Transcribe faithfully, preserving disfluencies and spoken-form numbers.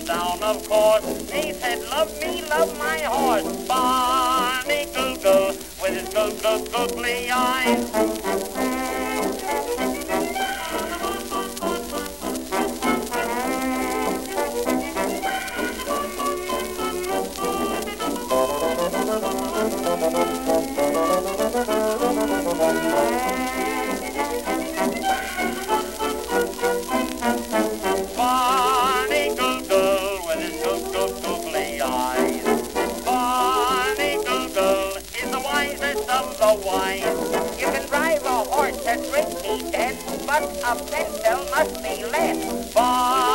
down, of course. He said, love me, love my horse. Barney Google with his goog goog googly eyes. Barney Google with his goog goog googly eyes. Barney Google is the wisest of the wise. You can drive a horse that's really dead, but a pencil must be lead. Barney